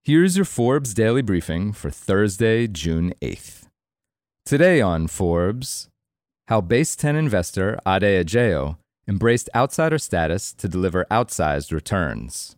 Here's your Forbes Daily Briefing for Thursday, June 8th. Today on Forbes, how Base 10 investor Ade Ajayo embraced outsider status to deliver outsized returns.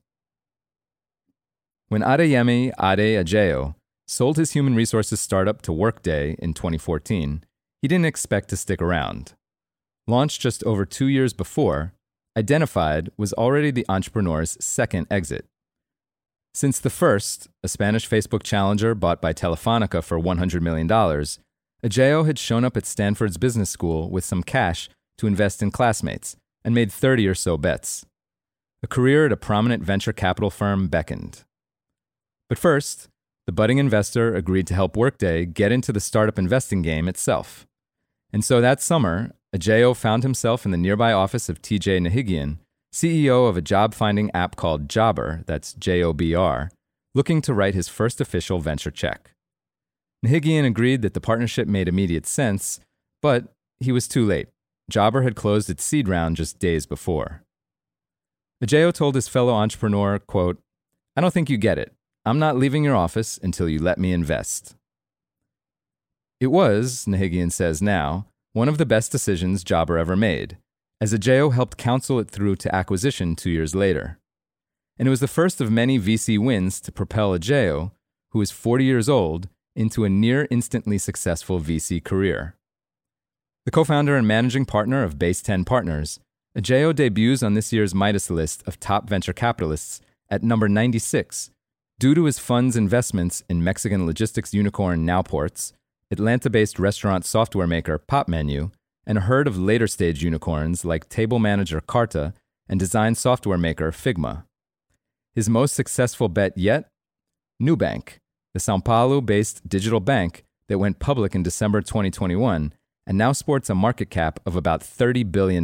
When Adeyemi Ade Ajayo sold his human resources startup to Workday in 2014, he didn't expect to stick around. Launched just over 2 years before, Identified was already the entrepreneur's second exit. Since the first, a Spanish Facebook challenger bought by Telefonica for $100 million, Ajayo had shown up at Stanford's business school with some cash to invest in classmates and made 30 or so bets. A career at a prominent venture capital firm beckoned. But first, the budding investor agreed to help Workday get into the startup investing game itself. And so that summer, Ajayo found himself in the nearby office of TJ Nahigian, CEO of a job-finding app called Jobber, that's Jobr, looking to write his first official venture check. Nahigian agreed that the partnership made immediate sense, but he was too late. Jobber had closed its seed round just days before. Ajayo told his fellow entrepreneur, quote, "I don't think you get it. I'm not leaving your office until you let me invest." It was, Nahigian says now, one of the best decisions Jobber ever made, as Ajayo helped counsel it through to acquisition 2 years later. And it was the first of many VC wins to propel Ajayo, who is 40 years old, into a near-instantly successful VC career. The co-founder and managing partner of Base 10 Partners, Ajayo debuts on this year's Midas list of top venture capitalists at number 96, due to his fund's investments in Mexican logistics unicorn Nowports, Atlanta-based restaurant software maker Popmenu, and a herd of later-stage unicorns like table manager Carta and design software maker Figma. His most successful bet yet? Nubank, the São Paulo-based digital bank that went public in December 2021 and now sports a market cap of about $30 billion.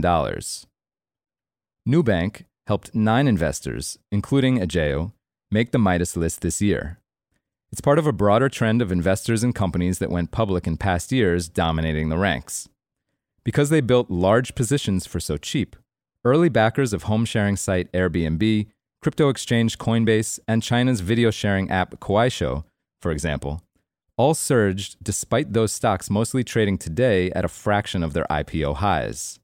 Nubank helped 9 investors, including Ajayo, make the Midas list this year. It's part of a broader trend of investors in companies that went public in past years dominating the ranks. Because they built large positions for so cheap, early backers of home-sharing site Airbnb, crypto exchange Coinbase, and China's video-sharing app Kuaishou, for example, all surged despite those stocks mostly trading today at a fraction of their IPO highs.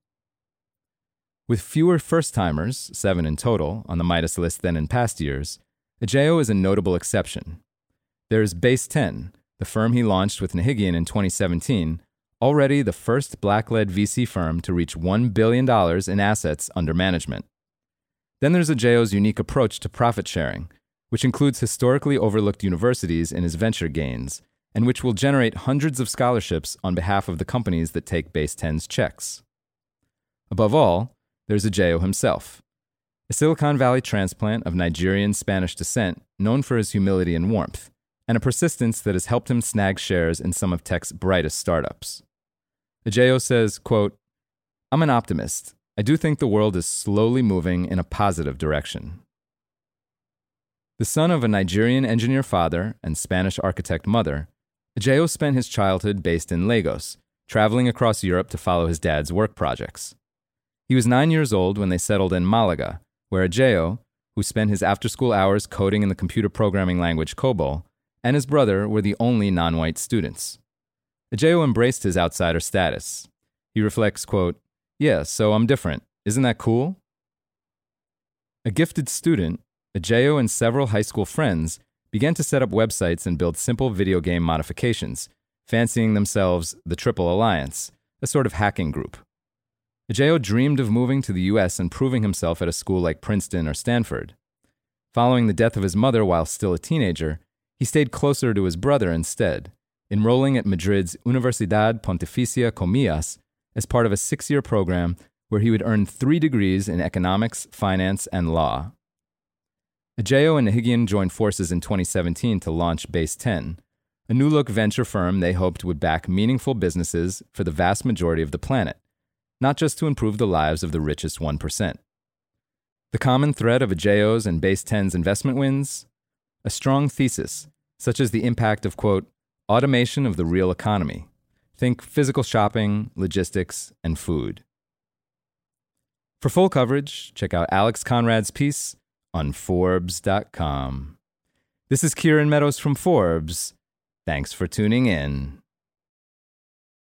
With fewer first-timers, 7 in total, on the Midas list than in past years, Ajayo is a notable exception. There is Base 10, the firm he launched with Nahigian in 2017, already the first Black-led VC firm to reach $1 billion in assets under management. Then there's Ajayo's unique approach to profit sharing, which includes historically overlooked universities in his venture gains, and which will generate hundreds of scholarships on behalf of the companies that take Base 10's checks. Above all, there's Ajayo himself, a Silicon Valley transplant of Nigerian Spanish descent known for his humility and warmth, and a persistence that has helped him snag shares in some of tech's brightest startups. Ajayo says, quote, "I'm an optimist. I do think the world is slowly moving in a positive direction." The son of a Nigerian engineer father and Spanish architect mother, Ajayo spent his childhood based in Lagos, traveling across Europe to follow his dad's work projects. He was 9 years old when they settled in Malaga, where Ajayo, who spent his after-school hours coding in the computer programming language COBOL, and his brother were the only non-white students. Ajayo embraced his outsider status. He reflects, quote, "Yeah, so I'm different. Isn't that cool?" A gifted student, Ajayo and several high school friends began to set up websites and build simple video game modifications, fancying themselves the Triple Alliance, a sort of hacking group. Ajayo dreamed of moving to the US and proving himself at a school like Princeton or Stanford. Following the death of his mother while still a teenager, he stayed closer to his brother instead, enrolling at Madrid's Universidad Pontificia Comillas as part of a 6-year program where he would earn 3 degrees in economics, finance, and law. Ajayo and Nahigian joined forces in 2017 to launch Base 10, a new-look venture firm they hoped would back meaningful businesses for the vast majority of the planet, not just to improve the lives of the richest 1%. The common thread of Ajayo's and Base 10's investment wins? A strong thesis, such as the impact of, quote, automation of the real economy. Think physical shopping, logistics, and food. For full coverage, check out Alex Conrad's piece on Forbes.com. This is Kieran Meadows from Forbes. Thanks for tuning in.